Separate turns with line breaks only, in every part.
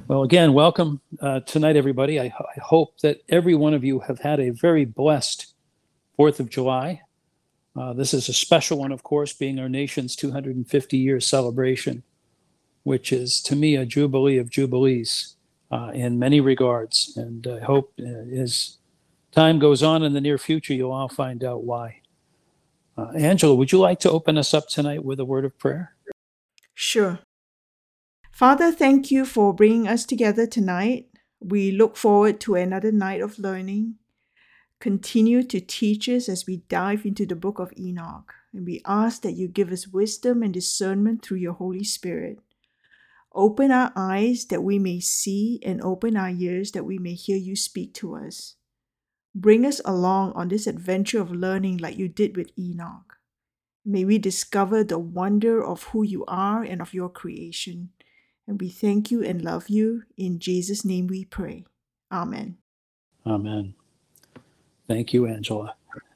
Well, again, welcome tonight, everybody. I hope that every one of you have had a very blessed 4th of July. This is a special one, of course, being our nation's 250-year celebration, which is, to me, a jubilee of jubilees in many regards. And I hope as time goes on in the near future, you'll all find out why. Angela, would you like to open us up tonight with a word of prayer?
Sure. Father, thank you for bringing us together tonight. We look forward to another night of learning. Continue to teach us as we dive into the book of Enoch. And we ask that you give us wisdom and discernment through your Holy Spirit. Open our eyes that we may see, and open our ears that we may hear you speak to us. Bring us along on this adventure of learning like you did with Enoch. May we discover the wonder of who you are and of your creation. And we thank you and love you. In Jesus' name we pray. Amen.
Amen. Thank you, Angela.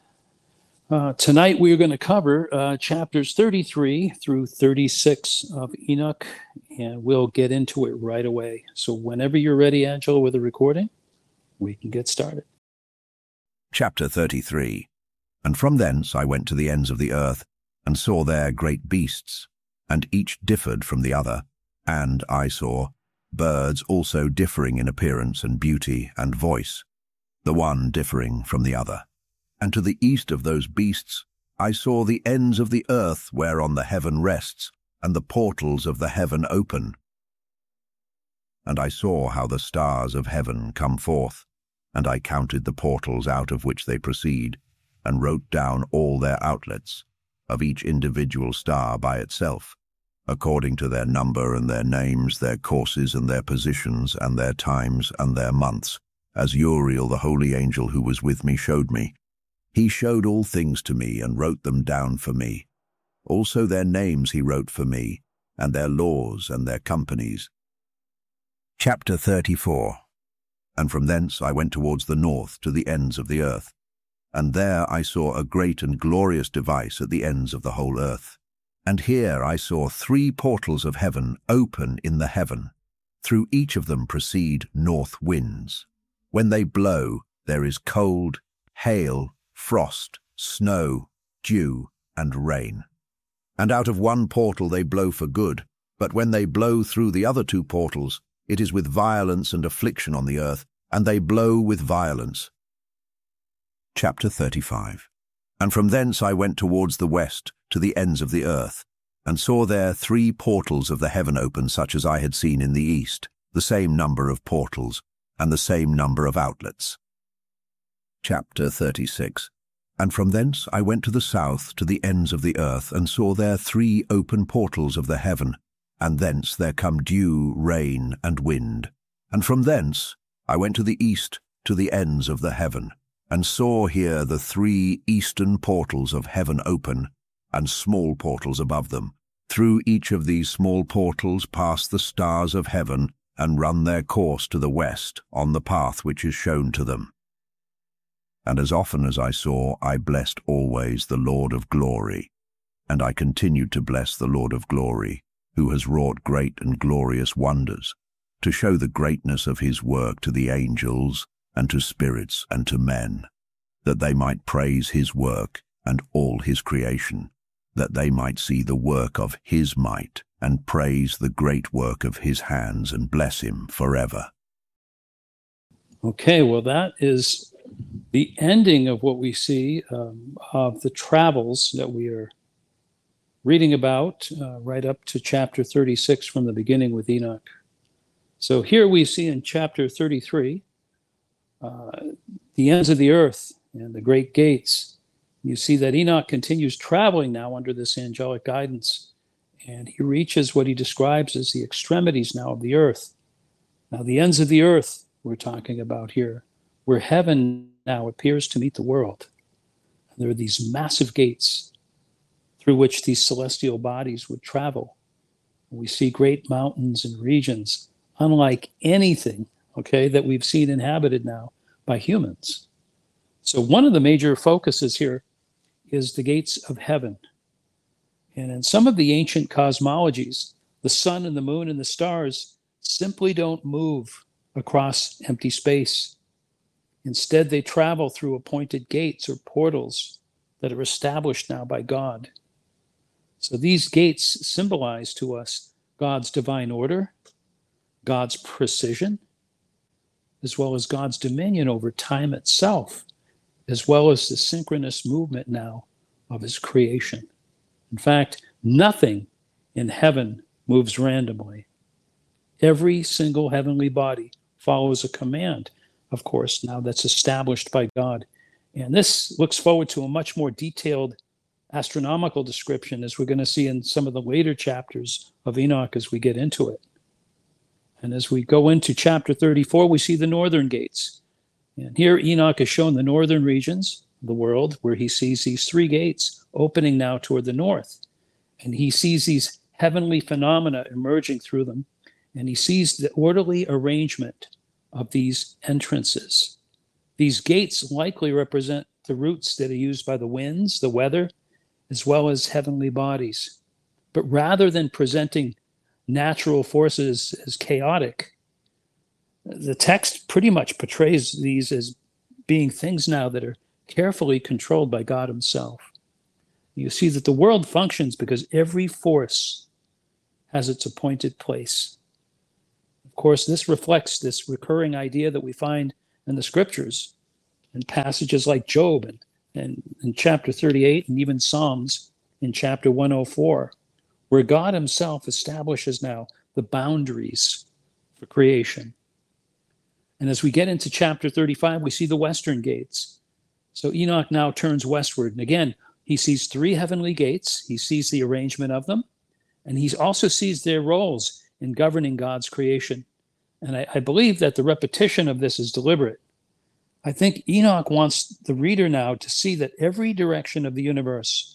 Tonight we are going to cover chapters 33 through 36 of Enoch, and we'll get into it right away. So whenever you're ready, Angela, with the recording, we can get started.
Chapter 33. And from thence I went to the ends of the earth, and saw there great beasts, and each differed from the other. And I saw birds also differing in appearance and beauty and voice, the one differing from the other. And to the east of those beasts I saw the ends of the earth whereon the heaven rests, and the portals of the heaven open. And I saw how the stars of heaven come forth, and I counted the portals out of which they proceed, and wrote down all their outlets, of each individual star by itself, according to their number and their names, their courses and their positions, and their times and their months, as Uriel the holy angel who was with me showed me. He showed all things to me and wrote them down for me. Also their names he wrote for me, and their laws and their companies. Chapter 34. And from thence I went towards the north to the ends of the earth. And there I saw a great and glorious device at the ends of the whole earth. And here I saw 3 portals of heaven open in the heaven. Through each of them proceed north winds. When they blow, there is cold, hail, frost, snow, dew, and rain. And out of one portal they blow for good, but when they blow through the other 2 portals, it is with violence and affliction on the earth, and they blow with violence. Chapter 35. And from thence I went towards the west, to the ends of the earth, and saw there 3 portals of the heaven open, such as I had seen in the east, the same number of portals, and the same number of outlets. Chapter 36. And from thence I went to the south, to the ends of the earth, and saw there 3 open portals of the heaven, and thence there come dew, rain, and wind. And from thence I went to the east, to the ends of the heaven, and saw here the 3 eastern portals of heaven open, and small portals above them. Through each of these small portals pass the stars of heaven, and run their course to the west, on the path which is shown to them. And as often as I saw, I blessed always the Lord of glory. And I continued to bless the Lord of glory, who has wrought great and glorious wonders, to show the greatness of his work to the angels, and to spirits, and to men, that they might praise his work and all his creation, that they might see the work of his might, and praise the great work of his hands, and bless him forever.
Okay, well, that is the ending of what we see of the travels that we are reading about right up to chapter 36 from the beginning with Enoch. So here we see in chapter 33 the ends of the earth and the great gates. You see that Enoch continues traveling now under this angelic guidance, and he reaches what he describes as the extremities now of the earth. Now, the ends of the earth we're talking about here, where heaven now appears to meet the world. And there are these massive gates through which these celestial bodies would travel. We see great mountains and regions, unlike anything, that we've seen inhabited now by humans. So one of the major focuses here is the gates of heaven. And in some of the ancient cosmologies, the sun and the moon and the stars simply don't move across empty space. Instead, they travel through appointed gates or portals that are established now by God. So these gates symbolize to us God's divine order, God's precision, as well as God's dominion over time itself, as well as the synchronous movement now of his creation. In fact, nothing in heaven moves randomly. Every single heavenly body follows a command, of course, now that's established by God. And this looks forward to a much more detailed astronomical description, as we're going to see in some of the later chapters of Enoch as we get into it. And as we go into chapter 34, we see the northern gates. And here Enoch is shown the northern regions of the world, where he sees these three gates opening now toward the north. And he sees these heavenly phenomena emerging through them. And he sees the orderly arrangement of these entrances. These gates likely represent the routes that are used by the winds, the weather, as well as heavenly bodies. But rather than presenting natural forces as chaotic, the text pretty much portrays these as being things now that are carefully controlled by God himself. You see that the world functions because every force has its appointed place. Of course, this reflects this recurring idea that we find in the scriptures, in passages like Job and in chapter 38, and even Psalms in chapter 104, where God himself establishes now the boundaries for creation. And as we get into chapter 35, we see the western gates. So Enoch now turns westward. And again, he sees three heavenly gates. He sees the arrangement of them. And he also sees their roles in governing God's creation. And I believe that the repetition of this is deliberate. I think Enoch wants the reader now to see that every direction of the universe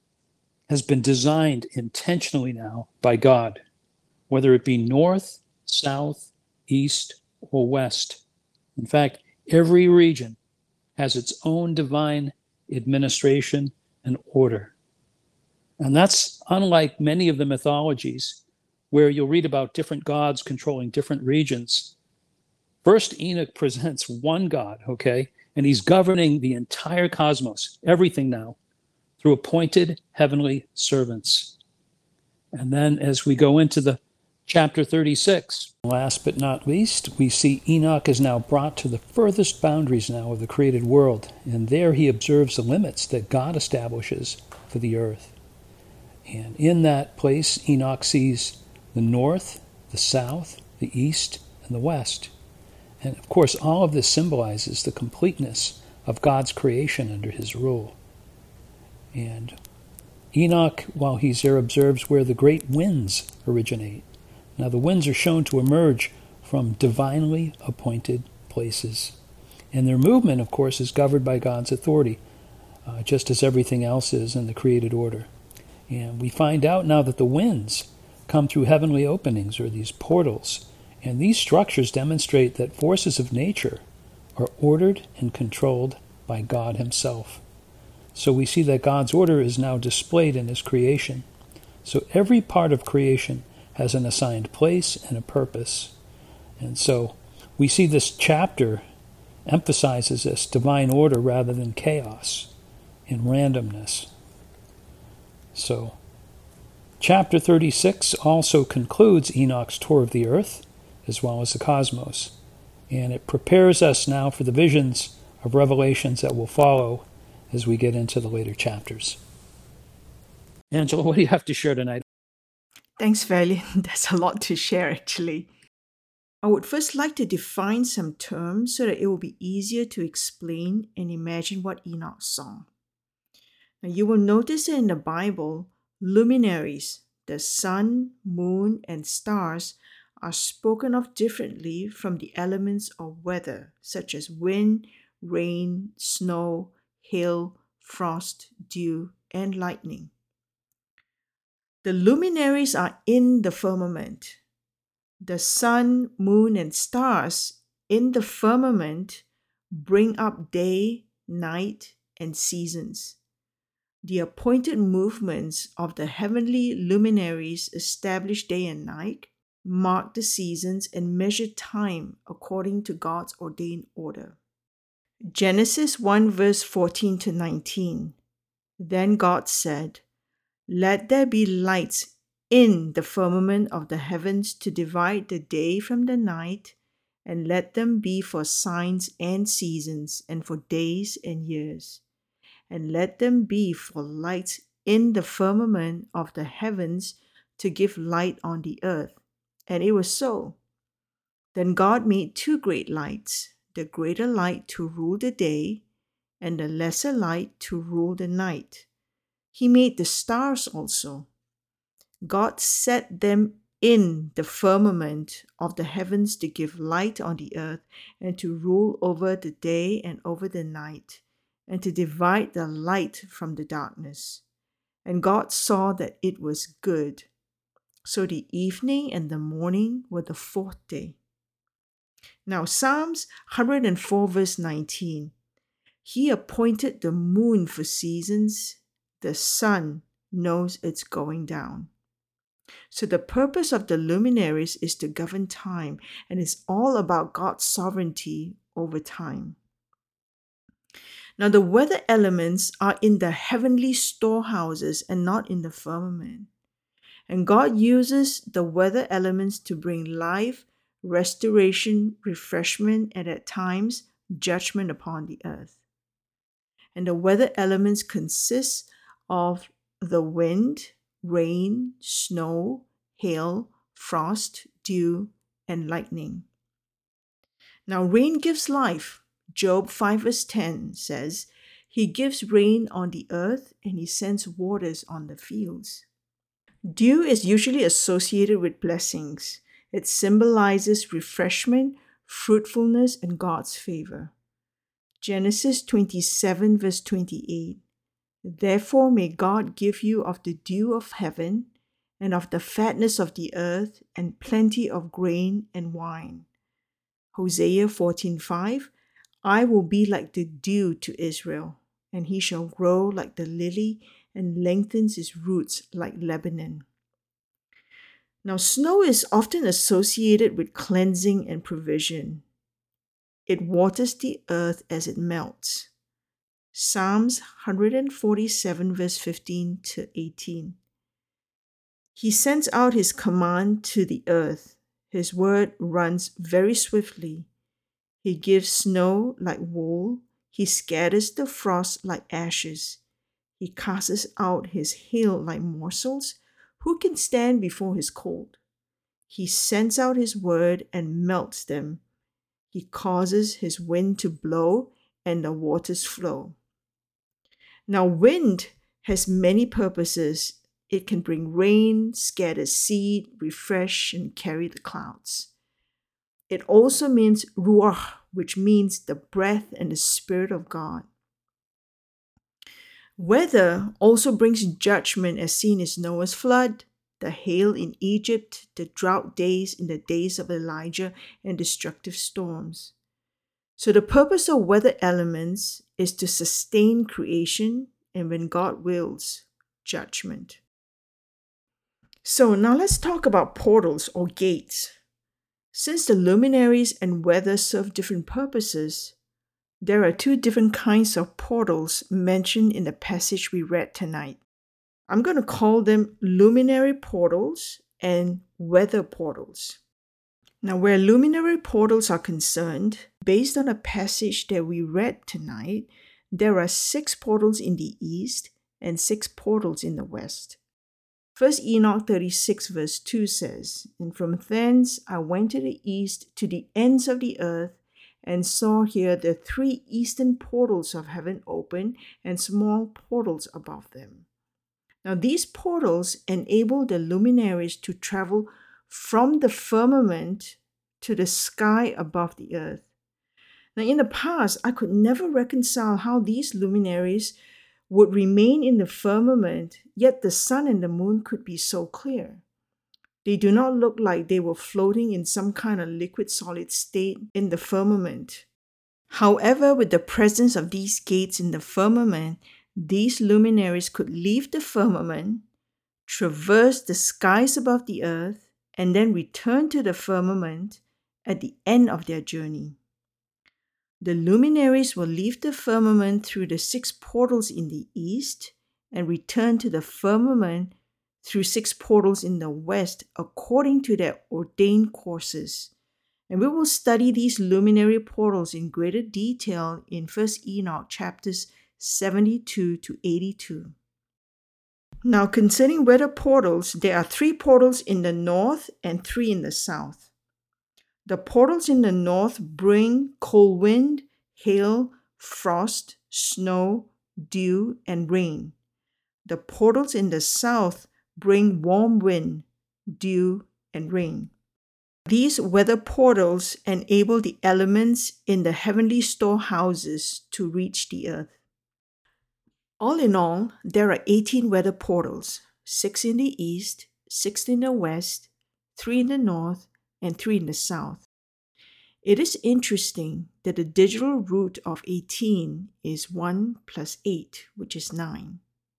has been designed intentionally now by God, whether it be north, south, east, or west. In fact, every region has its own divine administration and order. And that's unlike many of the mythologies where you'll read about different gods controlling different regions. First, Enoch presents one God, okay? And he's governing the entire cosmos, everything now, through appointed heavenly servants. And then as we go into the chapter 36, last but not least, we see Enoch is now brought to the furthest boundaries now of the created world. And there he observes the limits that God establishes for the earth. And in that place, Enoch sees the north, the south, the east, and the west. And of course, all of this symbolizes the completeness of God's creation under his rule. And Enoch, while he's there, observes where the great winds originate. Now, the winds are shown to emerge from divinely appointed places. And their movement, of course, is governed by God's authority, just as everything else is in the created order. And we find out now that the winds come through heavenly openings, or these portals. And these structures demonstrate that forces of nature are ordered and controlled by God himself. So we see that God's order is now displayed in his creation. So every part of creation has an assigned place and a purpose. And so we see this chapter emphasizes this divine order rather than chaos and randomness. So chapter 36 also concludes Enoch's tour of the earth, as well as the cosmos. And it prepares us now for the visions of revelations that will follow as we get into the later chapters. Angela, what do you have to share tonight?
Thanks, Valiant. There's a lot to share, actually. I would first like to define some terms so that it will be easier to explain and imagine what Enoch saw. Now, you will notice that in the Bible, luminaries, the sun, moon, and stars, are spoken of differently from the elements of weather, such as wind, rain, snow, hail, frost, dew, and lightning. The luminaries are in the firmament. The sun, moon, and stars in the firmament bring up day, night, and seasons. The appointed movements of the heavenly luminaries establish day and night, marked the seasons, and measured time according to God's ordained order. Genesis 1 verse 14 to 19. Then God said, "Let there be lights in the firmament of the heavens to divide the day from the night, and let them be for signs and seasons, and for days and years. And let them be for lights in the firmament of the heavens to give light on the earth." And it was so. Then God made two great lights, the greater light to rule the day, and the lesser light to rule the night. He made the stars also. God set them in the firmament of the heavens to give light on the earth, and to rule over the day and over the night, and to divide the light from the darkness. And God saw that it was good. So the evening and the morning were the fourth day. Now Psalms 104 verse 19. He appointed the moon for seasons. The sun knows its going down. So the purpose of the luminaries is to govern time, and it's all about God's sovereignty over time. Now the weather elements are in the heavenly storehouses and not in the firmament. And God uses the weather elements to bring life, restoration, refreshment, and at times judgment upon the earth. And the weather elements consist of the wind, rain, snow, hail, frost, dew, and lightning. Now, rain gives life. Job 5 verse 10 says, "He gives rain on the earth, and he sends waters on the fields." Dew is usually associated with blessings. It symbolizes refreshment, fruitfulness, and God's favor. Genesis 27 verse 28. "Therefore may God give you of the dew of heaven, and of the fatness of the earth, and plenty of grain and wine." Hosea 14:5. "I will be like the dew to Israel, and he shall grow like the lily, and lengthens his roots like Lebanon." Now, snow is often associated with cleansing and provision. It waters the earth as it melts. Psalms 147 verse 15 to 18. "He sends out his command to the earth. His word runs very swiftly. He gives snow like wool. He scatters the frost like ashes. He casts out his hail like morsels. Who can stand before his cold? He sends out his word and melts them. He causes his wind to blow, and the waters flow." Now, wind has many purposes. It can bring rain, scatter seed, refresh, and carry the clouds. It also means ruach, which means the breath and the spirit of God. Weather also brings judgment, as seen in Noah's flood, the hail in Egypt, the drought days in the days of Elijah, and destructive storms. So the purpose of weather elements is to sustain creation, and when God wills, judgment. So now let's talk about portals or gates. Since the luminaries and weather serve different purposes, there are two different kinds of portals mentioned in the passage we read tonight. I'm going to call them luminary portals and weather portals. Now, where luminary portals are concerned, based on a passage that we read tonight, there are 6 portals in the east and 6 portals in the west. 1 Enoch 36 verse 2 says, "And from thence I went to the east, to the ends of the earth, and saw here the 3 eastern portals of heaven open, and small portals above them." Now these portals enable the luminaries to travel from the firmament to the sky above the earth. Now in the past, I could never reconcile how these luminaries would remain in the firmament, yet the sun and the moon could be so clear. They do not look like they were floating in some kind of liquid solid state in the firmament. However, with the presence of these gates in the firmament, these luminaries could leave the firmament, traverse the skies above the earth, and then return to the firmament at the end of their journey. The luminaries will leave the firmament through the 6 portals in the east and return to the firmament through 6 portals in the west according to their ordained courses. And we will study these luminary portals in greater detail in 1 Enoch chapters 72 to 82. Now, concerning weather portals, there are 3 portals in the north and 3 in the south. The portals in the north bring cold wind, hail, frost, snow, dew, and rain. The portals in the south bring warm wind, dew, and rain. These weather portals enable the elements in the heavenly storehouses to reach the earth. All in all, there are 18 weather portals, 6 in the east, 6 in the west, 3 in the north, and 3 in the south. It is interesting that the digital root of 18 is 1 plus 8, which is 9.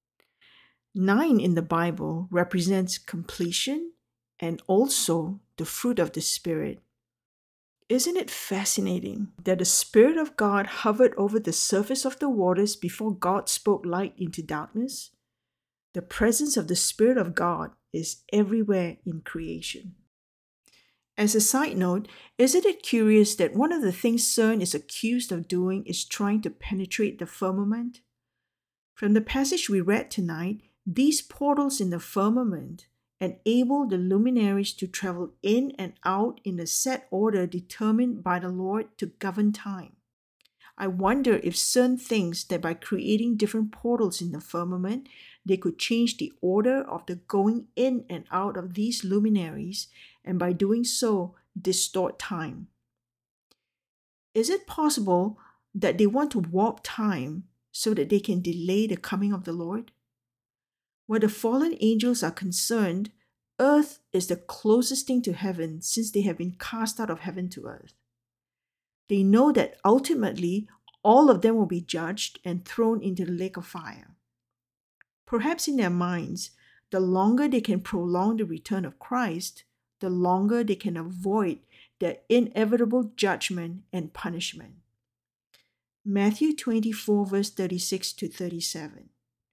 9 in the Bible represents completion and also the fruit of the Spirit. Isn't it fascinating that the Spirit of God hovered over the surface of the waters before God spoke light into darkness? The presence of the Spirit of God is everywhere in creation. As a side note, isn't it curious that one of the things CERN is accused of doing is trying to penetrate the firmament? From the passage we read tonight, these portals in the firmament enable the luminaries to travel in and out in a set order determined by the Lord to govern time. I wonder if CERN thinks that by creating different portals in the firmament, they could change the order of the going in and out of these luminaries, and by doing so, distort time. Is it possible that they want to warp time so that they can delay the coming of the Lord? Where the fallen angels are concerned, earth is the closest thing to heaven since they have been cast out of heaven to earth. They know that ultimately all of them will be judged and thrown into the lake of fire. Perhaps in their minds, the longer they can prolong the return of Christ, the longer they can avoid their inevitable judgment and punishment. Matthew 24, verse 36 to 37.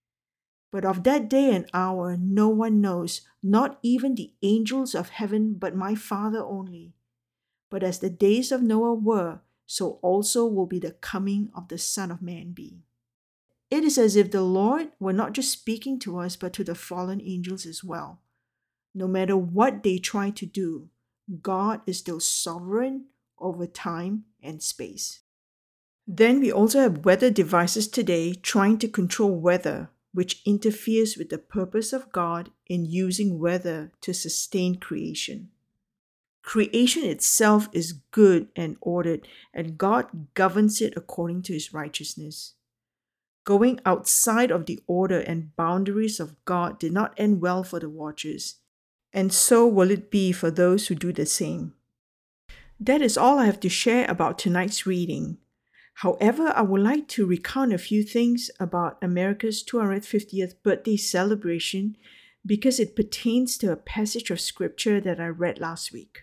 But of that day and hour no one knows, not even the angels of heaven, but my Father only. But as the days of Noah were, so also will be the coming of the Son of Man be. It is as if the Lord were not just speaking to us, but to the fallen angels as well. No matter what they try to do, God is still sovereign over time and space. Then we also have weather devices today trying to control weather, which interferes with the purpose of God in using weather to sustain creation. Creation itself is good and ordered, and God governs it according to his righteousness. Going outside of the order and boundaries of God did not end well for the watchers, and so will it be for those who do the same. That is all I have to share about tonight's reading. However, I would like to recount a few things about America's 250th birthday celebration because it pertains to a passage of scripture that I read last week.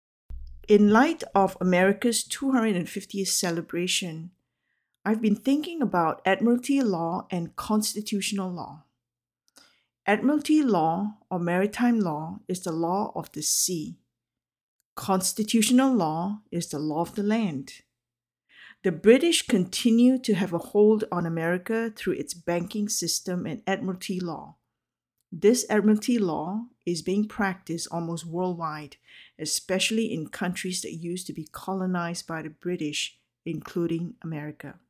In light of America's 250th celebration, I've been thinking about Admiralty law and constitutional law. Admiralty law or maritime law is the law of the sea. Constitutional law is the law of the land. The British continue to have a hold on America through its banking system and Admiralty law. This Admiralty law is being practiced almost worldwide, especially in countries that used to be colonized by the British, including America.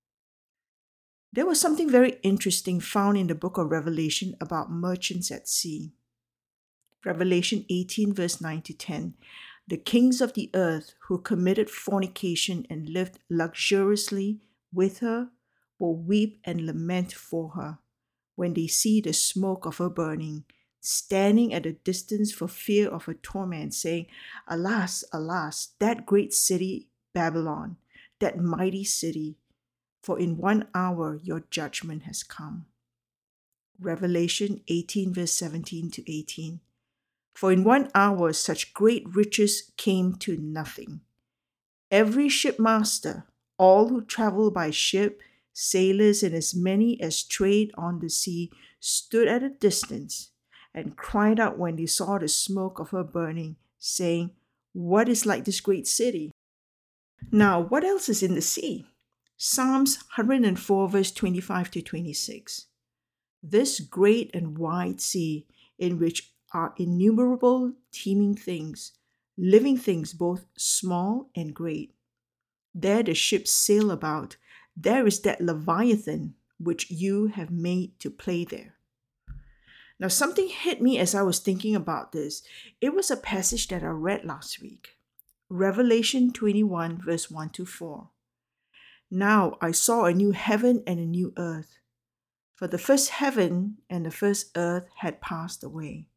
There was something very interesting found in the book of Revelation about merchants at sea. Revelation 18, verse 9 to 10. The kings of the earth who committed fornication and lived luxuriously with her will weep and lament for her when they see the smoke of her burning, standing at a distance for fear of her torment, saying, Alas, alas, that great city, Babylon, that mighty city, for in 1 hour your judgment has come. Revelation 18, verse 17 to 18. For in 1 hour such great riches came to nothing. Every shipmaster, all who travel by ship, sailors, and as many as trade on the sea, stood at a distance and cried out when they saw the smoke of her burning, saying, What is like this great city? Now, what else is in the sea? Psalms 104, verse 25 to 26. This great and wide sea, in which are innumerable teeming things, living things both small and great. There the ships sail about. There is that Leviathan which you have made to play there. Now, something hit me as I was thinking about this. It was a passage that I read last week. Revelation 21, verse 1 to 4. Now I saw a new heaven and a new earth, for the first heaven and the first earth had passed away.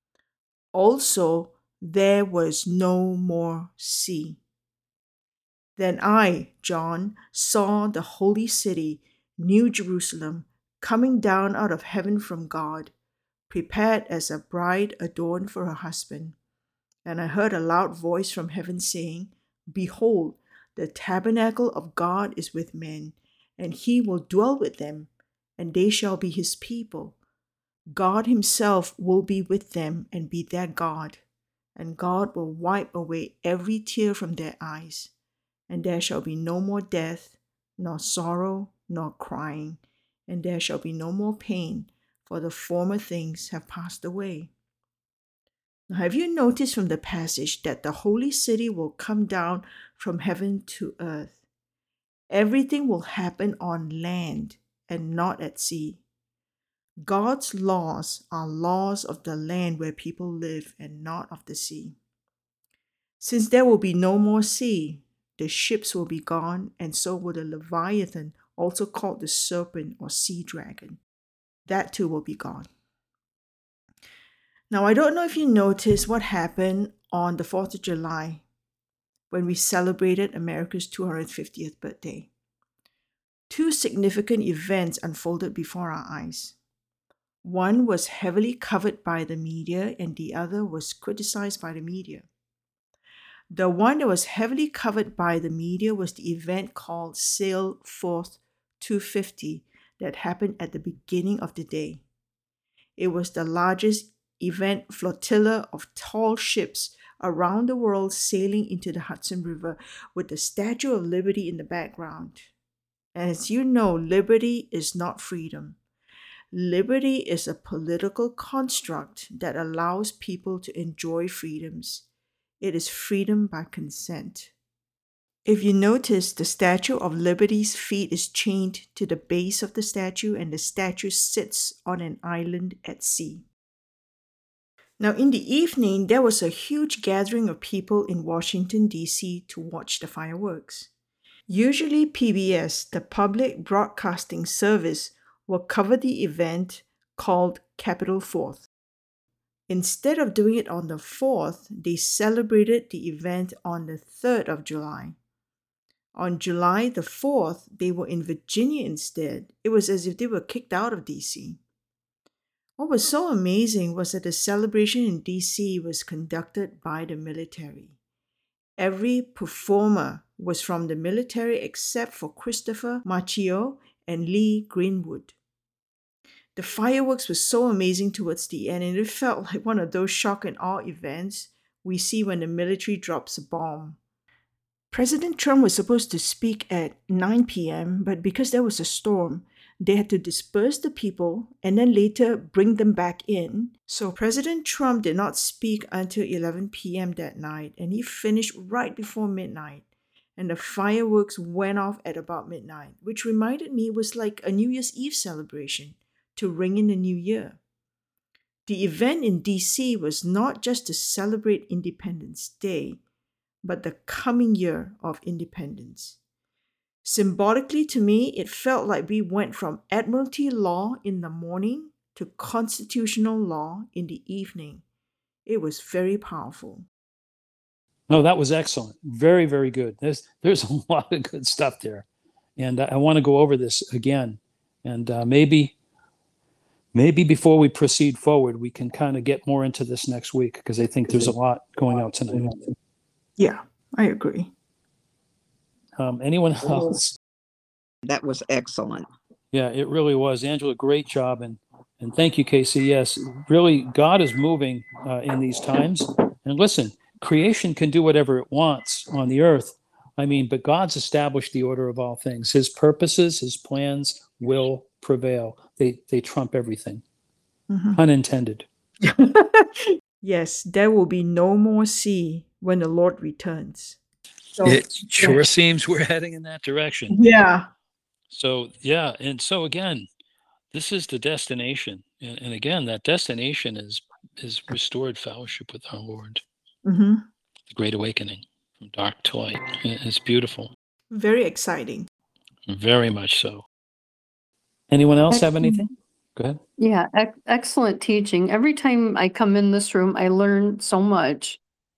Also, there was no more sea. Then I, John, saw the holy city, New Jerusalem, coming down out of heaven from God, prepared as a bride adorned for her husband. And I heard a loud voice from heaven saying, Behold, the tabernacle of God is with men, and he will dwell with them, and they shall be his people. God himself will be with them and be their God, and God will wipe away every tear from their eyes, and there shall be no more death, nor sorrow, nor crying, and there shall be no more pain, for the former things have passed away. Now, have you noticed from the passage that the holy city will come down from heaven to earth? Everything will happen on land and not at sea. God's laws are laws of the land where people live and not of the sea. Since there will be no more sea, the ships will be gone, and so will the Leviathan, also called the serpent or sea dragon. That too will be gone. Now, I don't know if you noticed what happened on the 4th of July when we celebrated America's 250th birthday. Two significant events unfolded before our eyes. One was heavily covered by the media, and the other was criticized by the media. The one that was heavily covered by the media was the event called Sail Forth 250 that happened at the beginning of the day. It was the largest event flotilla of tall ships around the world sailing into the Hudson River with the Statue of Liberty in the background. And as you know, liberty is not freedom. Liberty is a political construct that allows people to enjoy freedoms. It is freedom by consent. If you notice, the Statue of Liberty's feet is chained to the base of the statue, and the statue sits on an island at sea. Now, in the evening, there was a huge gathering of people in Washington, D.C. to watch the fireworks. Usually, PBS, the Public Broadcasting Service, will cover the event called Capitol 4th. Instead of doing it on the 4th, they celebrated the event on the 3rd of July. On July the 4th, they were in Virginia instead. It was as if they were kicked out of D.C. What was so amazing was that the celebration in D.C. was conducted by the military. Every performer was from the military except for Christopher Machio and Lee Greenwood. The fireworks were so amazing towards the end, and it felt like one of those shock and awe events we see when the military drops a bomb. President Trump was supposed to speak at 9 p.m., but because there was a storm, they had to disperse the people and then later bring them back in. So President Trump did not speak until 11 p.m. that night, and he finished right before midnight. And the fireworks went off at about midnight, which reminded me it was like a New Year's Eve celebration to ring in the new year. The event in D.C. was not just to celebrate Independence Day, but the coming year of independence. Symbolically to me, it felt like we went from Admiralty law in the morning to constitutional law in the evening. It was very powerful.
No, that was excellent. Very, very good. There's a lot of good stuff there. And I want to go over this again. And maybe maybe before we proceed forward, we can kind of get more into this next week, because I think there's a lot going out tonight.
Yeah, I agree.
Anyone else?
That was excellent.
Yeah, it really was. Angela, great job. And thank you, Casey. Yes, really, God is moving in these times. And listen, creation can do whatever it wants on the earth. I mean, but God's established the order of all things. His purposes, his plans will prevail. They trump everything.
Mhm.
Pun intended.
Yes, there will be no more sea when the Lord returns. So,
It sure seems we're heading in that direction.
yeah.
So, yeah. And so, again, this is the destination. And again, that destination is restored fellowship with our Lord,
Hmm.
the great awakening from dark to light. It's beautiful.
Very exciting.
Very much so. Anyone else have anything? Go ahead.
Yeah, excellent teaching. Every time I come in this room, I learn so much.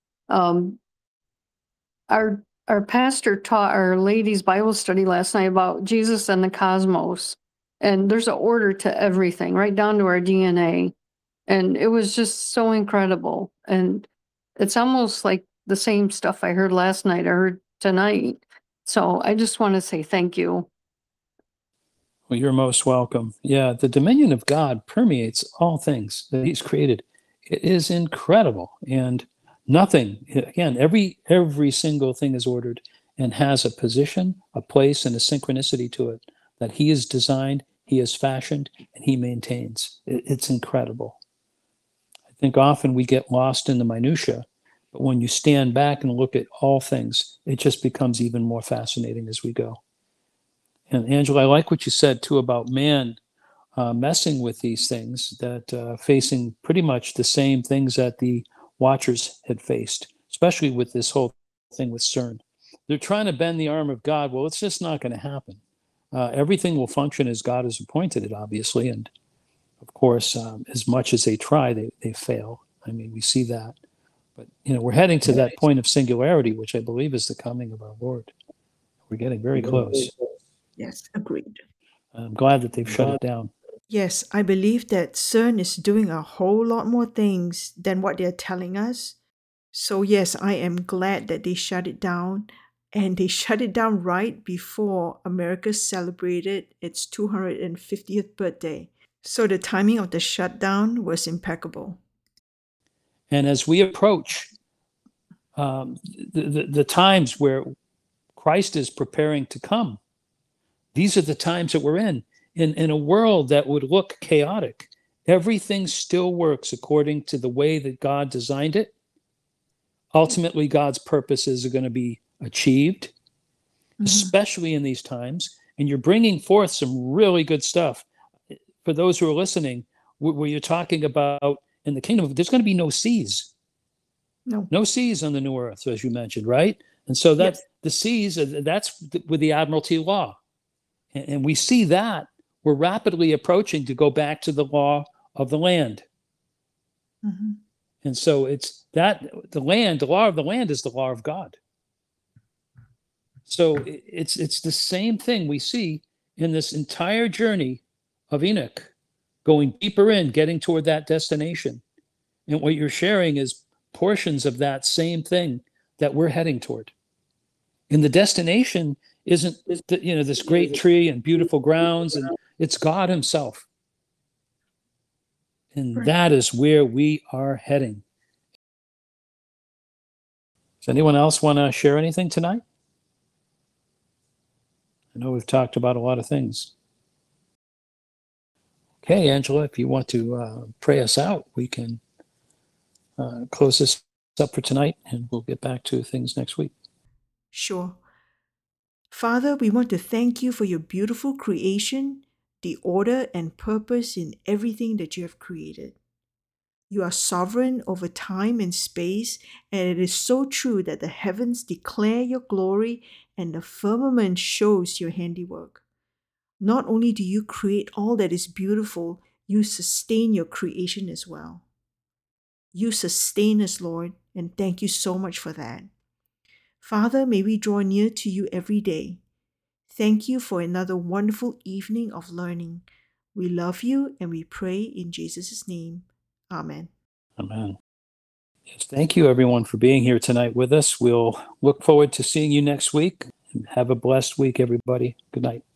Our pastor taught our ladies' Bible study last night about Jesus and the cosmos, and there's an order to everything, right down to our DNA, and it was just so incredible. And it's almost like the same stuff I heard last night, I heard tonight. So I just want to say thank you.
Well, you're most welcome. Yeah, the dominion of God permeates all things that he's created. It is incredible. And nothing, again, every single thing is ordered and has a position, a place, and a synchronicity to it that he has designed, he has fashioned, and he maintains. It's incredible. I think often we get lost in the minutia, but when you stand back and look at all things, it just becomes even more fascinating as we go. And Angela, I like what you said too about man messing with these things, that facing pretty much the same things that the Watchers had faced, especially with this whole thing with CERN. They're trying to bend the arm of God. Well, it's just not going to happen. Everything will function as God has appointed it, obviously. And of course, as much as they try, they fail. I mean, we see that. But, we're heading to that point of singularity, which I believe is the coming of our Lord. We're getting very close.
Yes, agreed.
I'm glad that they've shut it down.
Yes, I believe that CERN is doing a whole lot more things than what they're telling us. So yes, I am glad that they shut it down, and they shut it down right before America celebrated its 250th birthday. So the timing of the shutdown was impeccable.
And as we approach the times where Christ is preparing to come, these are the times that we're in a world that would look chaotic. Everything still works according to the way that God designed it. Ultimately, God's purposes are going to be achieved, especially in these times. And you're bringing forth some really good stuff. For those who are listening, where you're talking about in the kingdom, there's going to be no seas. No seas on the new earth, as you mentioned, right? And so that the seas, that's with the Admiralty law. And we see that we're rapidly approaching to go back to the law of the land.
Mm-hmm.
And so it's that the law of the land is the law of God. So it's the same thing we see in this entire journey of Enoch, going deeper in, getting toward that destination. And what you're sharing is portions of that same thing that we're heading toward. And the destination isn't this great tree and beautiful grounds, and it's God himself. And that is where we are heading. Does anyone else want to share anything tonight? I know we've talked about a lot of things. Okay, Angela, if you want to pray us out, we can close this up for tonight, and we'll get back to things next week.
Sure. Father, we want to thank you for your beautiful creation, the order and purpose in everything that you have created. You are sovereign over time and space, and it is so true that the heavens declare your glory and the firmament shows your handiwork. Not only do you create all that is beautiful, you sustain your creation as well. You sustain us, Lord, and thank you so much for that. Father, may we draw near to you every day. Thank you for another wonderful evening of learning. We love you and we pray in Jesus' name. Amen.
Amen. Yes, thank you, everyone, for being here tonight with us. We'll look forward to seeing you next week. Have a blessed week, everybody. Good night.